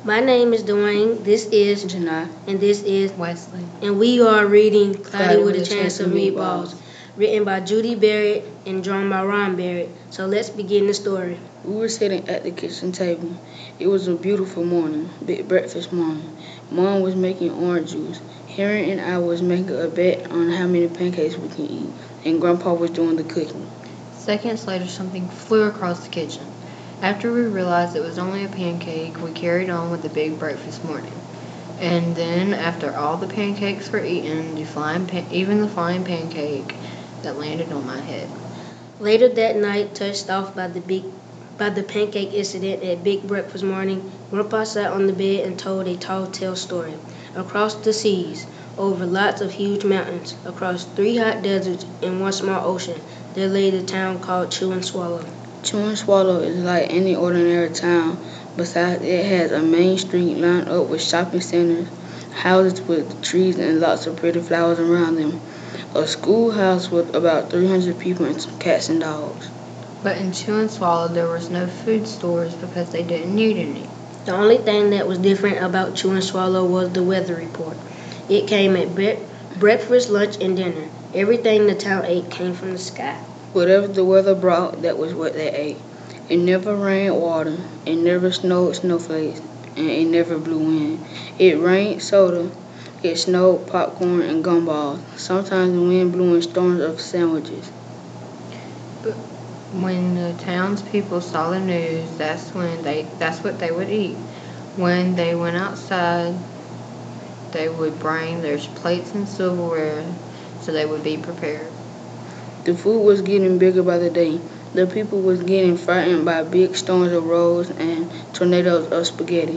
My name is Dwayne. This is Janai. and this is Wesley. and we are reading Cloudy Cloudy with a Chance of Meatballs, written by Judy Barrett and drawn by Ron Barrett. So let's begin the story. We were sitting at the kitchen table. It was a beautiful morning, big breakfast morning. Mom was making orange juice. Henry and I was making a bet on how many pancakes we can eat, and Grandpa was doing the cooking. Seconds later, something flew across the kitchen. After we realized it was only a pancake, we carried on with the big breakfast morning. And then, after all the pancakes were eaten, even the flying pancake that landed on my head. Later that night, touched off by the pancake incident at Big Breakfast Morning, Grandpa sat on the bed and told a tall tale story. Across the seas, over lots of huge mountains, across 3 hot deserts and 1 small ocean, there lay the town called Chew and Swallow. Chew and Swallow is like any ordinary town. Besides, it has a main street lined up with shopping centers, houses with trees and lots of pretty flowers around them, a schoolhouse with about 300 people and some cats and dogs. But in Chew and Swallow, there was no food stores because they didn't need any. The only thing that was different about Chew and Swallow was the weather report. It came at breakfast, lunch, and dinner. Everything the town ate came from the sky. Whatever the weather brought, that was what they ate. It never rained water, it never snowed snowflakes, and it never blew wind. It rained soda, it snowed popcorn and gumballs. Sometimes the wind blew in storms of sandwiches. But when the townspeople saw the news, that's what they would eat. When they went outside, they would bring their plates and silverware so they would be prepared. The food was getting bigger by the day. The people was getting frightened by big storms of rolls and tornadoes of spaghetti.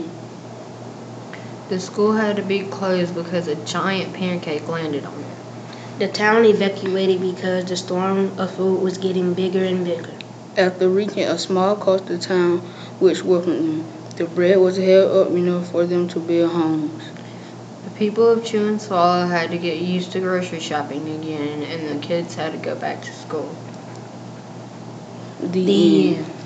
The school had to be closed because a giant pancake landed on it. The town evacuated because the storm of food was getting bigger and bigger. After reaching a small coastal town which welcomed them, the bread was held up enough for them to build homes. The people of Chew and Swallow had to get used to grocery shopping again, and the kids had to go back to school. The end.